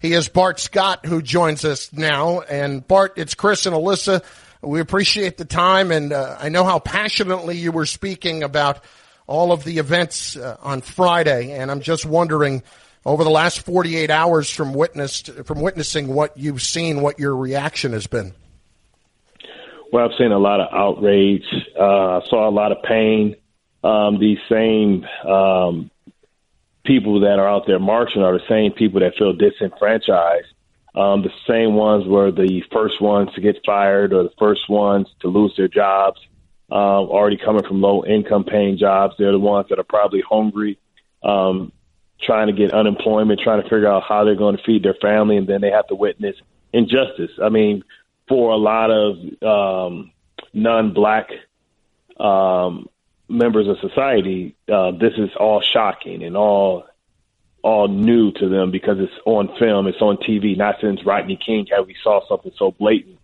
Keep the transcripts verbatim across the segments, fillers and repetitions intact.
He is Bart Scott, who joins us now. And Bart, it's Chris and Alyssa. We appreciate the time, and uh, I know how passionately you were speaking about all of the events uh, on Friday, and I'm just wondering, over the last forty-eight hours from witnessed from witnessing what you've seen, what your reaction has been. Well, I've seen a lot of outrage. Uh, I saw a lot of pain. Um, these same um, people that are out there marching are the same people that feel disenfranchised. Um, the same ones were the first ones to get fired or the first ones to lose their jobs, uh, already coming from low-income paying jobs. They're the ones that are probably hungry, um, trying to get unemployment, trying to figure out how they're going to feed their family, and then they have to witness injustice. I mean, for a lot of um, non-black um, members of society, uh, this is all shocking and all all new to them because it's on film, it's on T V. Not since Rodney King have we saw something so blatant,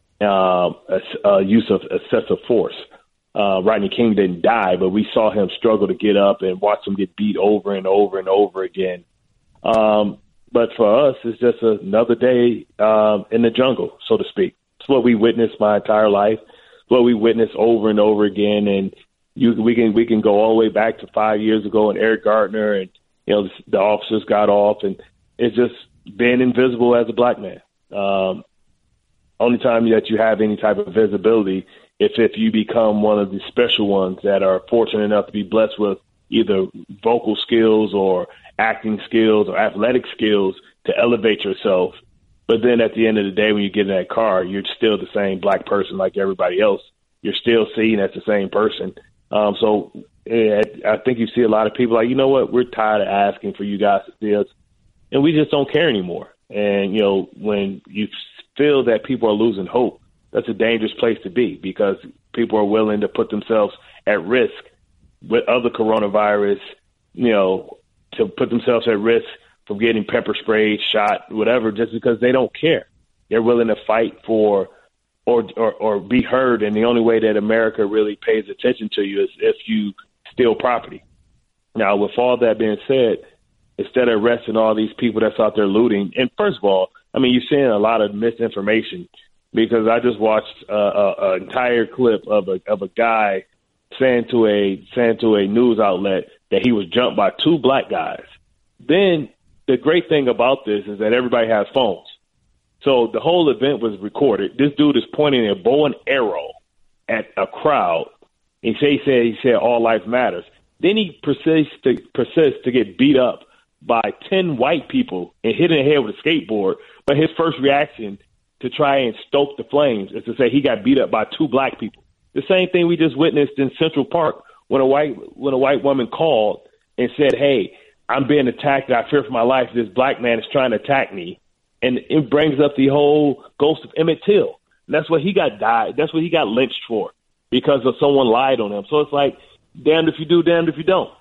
uh, uh, use of excessive force. Uh, Rodney King didn't die, but we saw him struggle to get up and watch him get beat over and over and over again. Um, but for us, it's just another day um, in the jungle, so to speak. It's what we witnessed my entire life. It's what we witnessed over and over again. And you, we can we can go all the way back to five years ago and Eric Gardner and you know, the officers got off, and it's just being invisible as a black man. Um, only time that you have any type of visibility if if you become one of the special ones that are fortunate enough to be blessed with either vocal skills or acting skills or athletic skills to elevate yourself. But then at the end of the day, when you get in that car, you're still the same black person like everybody else. You're still seen as the same person. Um, so yeah, I think you see a lot of people like, you know what, we're tired of asking for you guys to see us, and we just don't care anymore. And, you know, when you feel that people are losing hope, that's a dangerous place to be because people are willing to put themselves at risk with other coronavirus, you know, to put themselves at risk from getting pepper sprayed, shot, whatever, just because they don't care. They're willing to fight for or, or, or be heard, and the only way that America really pays attention to you is if you steal property. Now, with all that being said, instead of arresting all these people that's out there looting, and first of all, I mean, you're seeing a lot of misinformation because I just watched an entire clip of a of a guy saying to a saying to a news outlet that he was jumped by two black guys. Then the great thing about this is that everybody has phones. So the whole event was recorded. This dude is pointing a bow and arrow at a crowd. He said, he said, he said, all life matters. Then he persists to, persists to get beat up by ten white people and hit in the head with a skateboard. But his first reaction to try and stoke the flames is to say he got beat up by two black people. The same thing we just witnessed in Central Park when a white when a white woman called and said, hey, I'm being attacked. I fear for my life. This black man is trying to attack me. And it brings up the whole ghost of Emmett Till. And that's what he got died. That's what he got lynched for. Because of someone lied on him. So it's like, damned if you do, damned if you don't.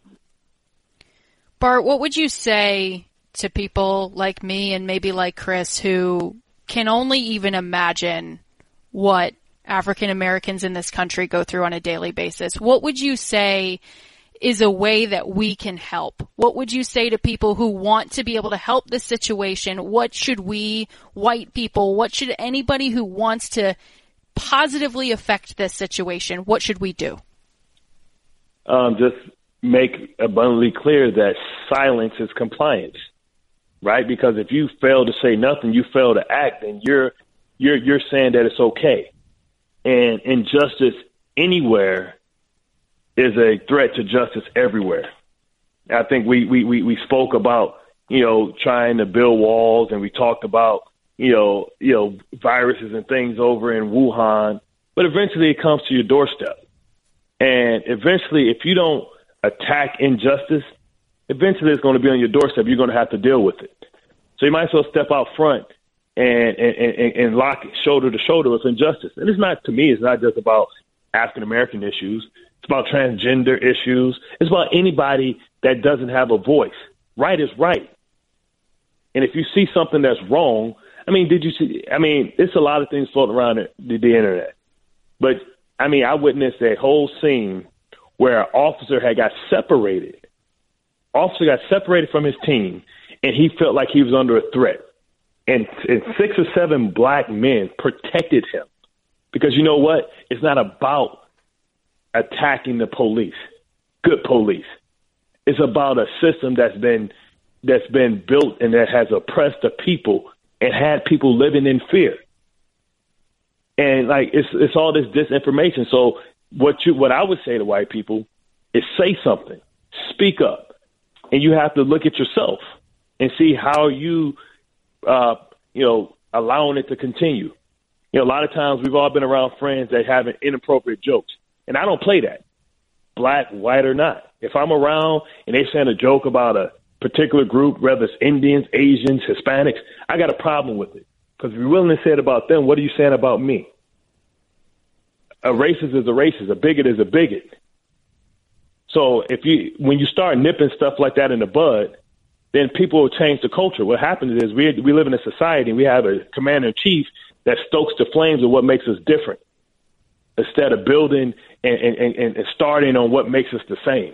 Bart, what would you say to people like me and maybe like Chris who can only even imagine what African Americans in this country go through on a daily basis? What would you say is a way that we can help? What would you say to people who want to be able to help this situation? What should we, white people, what should anybody who wants to positively affect this situation, what should we do? Um, just make abundantly clear that silence is compliance, right? Because if you fail to say nothing, you fail to act, then you're you're you're saying that it's okay. And injustice anywhere is a threat to justice everywhere. I think we we we, we spoke about, you know, trying to build walls, and we talked about, you know, you know, viruses and things over in Wuhan, but eventually it comes to your doorstep. And eventually, if you don't attack injustice, eventually it's going to be on your doorstep. You're going to have to deal with it. So you might as well step out front and, and, and, and lock shoulder to shoulder with injustice. And it's not, to me, it's not just about African-American issues. It's about transgender issues. It's about anybody that doesn't have a voice. Right is right. And if you see something that's wrong, I mean, did you see? I mean, it's a lot of things floating around the, the internet. But, I mean, I witnessed a whole scene where an officer had got separated officer got separated from his team, and he felt like he was under a threat. And, and six or seven black men protected him. Because you know what? It's not about attacking the police, good police. It's about a system that's been that's been built and that has oppressed the people and had people living in fear. And like it's it's all this disinformation. So what you what I would say to white people is say something, speak up, and you have to look at yourself and see how you uh, you know allowing it to continue. You know, a lot of times we've all been around friends that have inappropriate jokes, and I don't play that, black, white, or not. If I'm around and they're saying a joke about a particular group, whether it's Indians, Asians, Hispanics, I got a problem with it. Because if you're willing to say it about them, what are you saying about me? A racist is a racist. A bigot is a bigot. So if you, when you start nipping stuff like that in the bud, then people will change the culture. What happens is we we live in a society and we have a commander-in-chief that stokes the flames of what makes us different instead of building and, and, and, and starting on what makes us the same.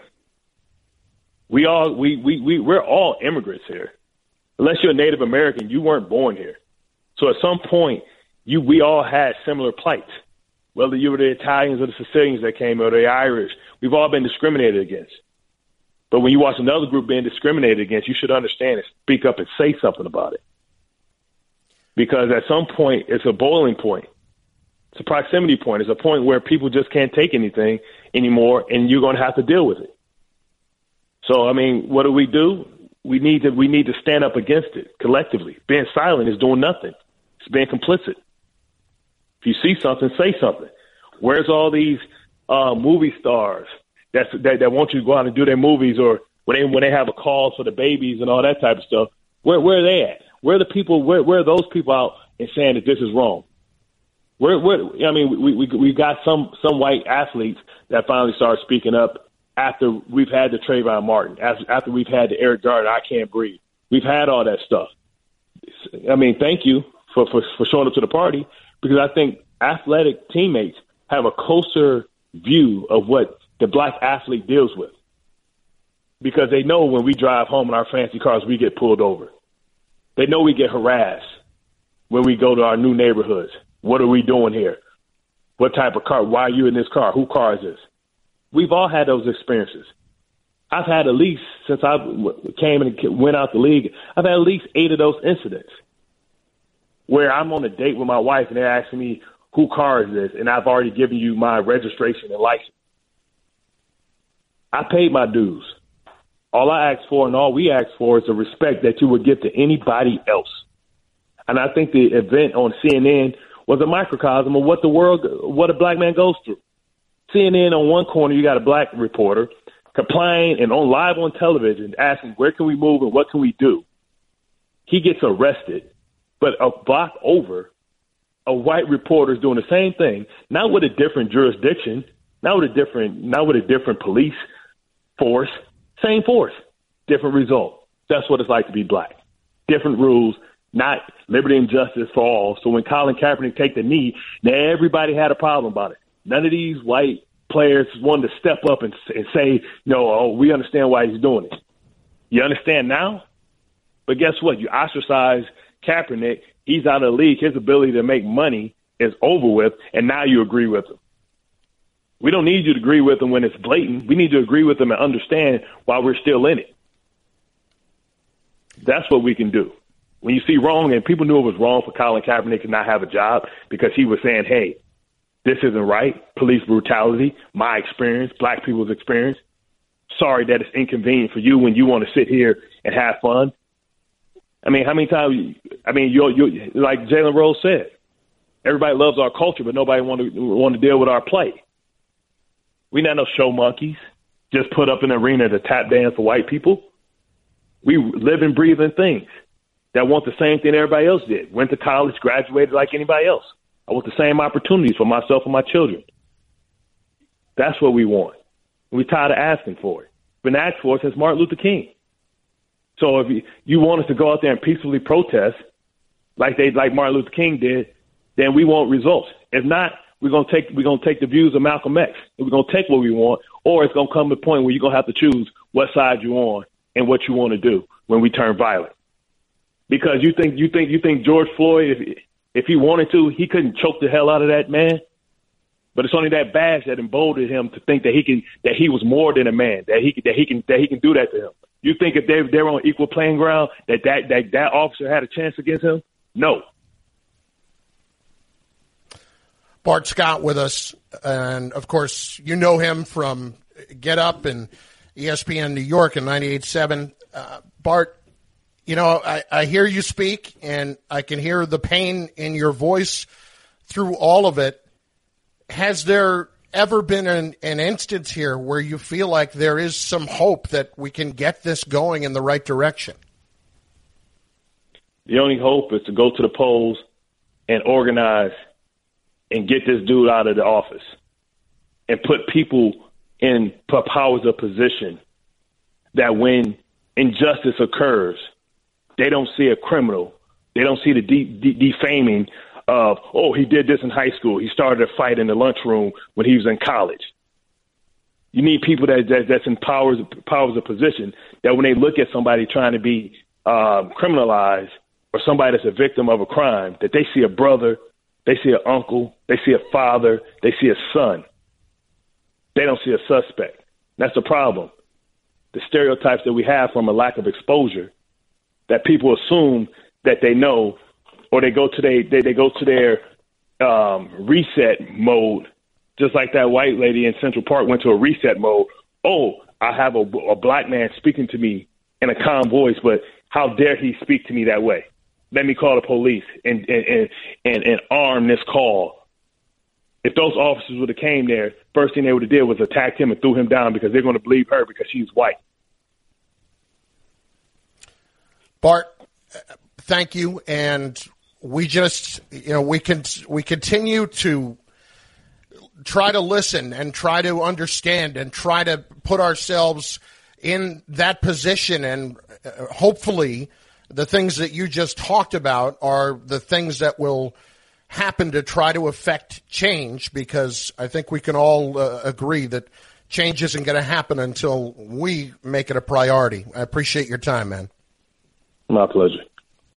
We all we, we, we we're all immigrants here. Unless you're a Native American, you weren't born here. So at some point, you we all had similar plights. Whether you were the Italians or the Sicilians that came or the Irish, we've all been discriminated against. But when you watch another group being discriminated against, you should understand and speak up and say something about it. Because at some point, it's a boiling point. It's a proximity point. It's a point where people just can't take anything anymore, and you're going to have to deal with it. So, I mean, what do we do? We need to we need to stand up against it collectively. Being silent is doing nothing. It's being complicit. If you see something, say something. Where's all these uh, movie stars that's, that that want you to go out and do their movies, or when they when they have a call for the babies and all that type of stuff? Where where are they at? Where are the people? Where where are those people out and saying that this is wrong? Where where I mean, we we we got some some white athletes that finally started speaking up after we've had the Trayvon Martin, after we've had the Eric Garner, I Can't Breathe. We've had all that stuff. I mean, thank you for, for, for showing up to the party, because I think athletic teammates have a closer view of what the black athlete deals with, because they know when we drive home in our fancy cars, we get pulled over. They know we get harassed when we go to our new neighborhoods. What are we doing here? What type of car? Why are you in this car? Who car is this? We've all had those experiences. I've had at least, since I came and went out the league, I've had at least eight of those incidents where I'm on a date with my wife and they're asking me, who car is this? And I've already given you my registration and license. I paid my dues. All I asked for and all we asked for is the respect that you would give to anybody else. And I think the event on C N N was a microcosm of what the world, what a black man goes through. C N N on one corner, you got a black reporter complying and on live on television asking, where can we move and what can we do? He gets arrested, but a block over, a white reporter is doing the same thing, not with a different jurisdiction, not with a different, not with a different police force, same force, different result. That's what it's like to be black. Different rules, not liberty and justice for all. So when Colin Kaepernick take the knee, now everybody had a problem about it. None of these white players wanted to step up and, and say, no, oh, we understand why he's doing it. You understand now? But guess what? You ostracize Kaepernick. He's out of the league. His ability to make money is over with, and now you agree with him. We don't need you to agree with him when it's blatant. We need to agree with him and understand why we're still in it. That's what we can do. When you see wrong, and people knew it was wrong for Colin Kaepernick to not have a job because he was saying, hey, this isn't right. Police brutality, my experience, black people's experience. Sorry that it's inconvenient for you when you want to sit here and have fun. I mean, how many times, I mean, you you like Jalen Rose said, everybody loves our culture, but nobody want to want to deal with our play. We're not no show monkeys, just put up in an arena to tap dance for white people. We live and breathe in things that want the same thing everybody else did. Went to college, graduated like anybody else. I want the same opportunities for myself and my children. That's what we want. We're tired of asking for it. Been asked for it since Martin Luther King. So if you, you want us to go out there and peacefully protest like they like Martin Luther King did, then we want results. If not, we're gonna take we're gonna take the views of Malcolm X. And we're gonna take what we want, or it's gonna come to a point where you're gonna have to choose what side you're on in what you want to do when we turn violent. Because you think you think you think George Floyd, if if he wanted to, he couldn't choke the hell out of that man. But it's only that badge that emboldened him to think that he can that he was more than a man, that he that he can that he can do that to him. You think if they they're on equal playing ground that that that, that officer had a chance against him? No. Bart Scott with us, and of course you know him from Get Up and E S P N New York in ninety-eight point seven. Uh, Bart, you know, I, I hear you speak, and I can hear the pain in your voice through all of it. Has there ever been an, an instance here where you feel like there is some hope that we can get this going in the right direction? The only hope is to go to the polls and organize and get this dude out of the office and put people in powers of position that when injustice occurs, they don't see a criminal. They don't see the de- de- defaming of, oh, he did this in high school. He started a fight in the lunchroom when he was in college. You need people that, that that's in powers powers of position that when they look at somebody trying to be um, criminalized or somebody that's a victim of a crime, that they see a brother, they see an uncle, they see a father, they see a son. They don't see a suspect. That's the problem. The stereotypes that we have from a lack of exposure, that people assume that they know, or they go to they they, they go to their um, reset mode, just like that white lady in Central Park went to a reset mode. Oh, I have a, a black man speaking to me in a calm voice, but how dare he speak to me that way? Let me call the police and and and, and, and arm this call. If those officers would have came there, first thing they would have did was attacked him and threw him down because they're going to believe her because she's white. Bart, thank you, and we just, you know, we can we continue to try to listen and try to understand and try to put ourselves in that position, and hopefully the things that you just talked about are the things that will happen to try to affect change, because I think we can all uh, agree that change isn't going to happen until we make it a priority. I appreciate your time, man. My pleasure.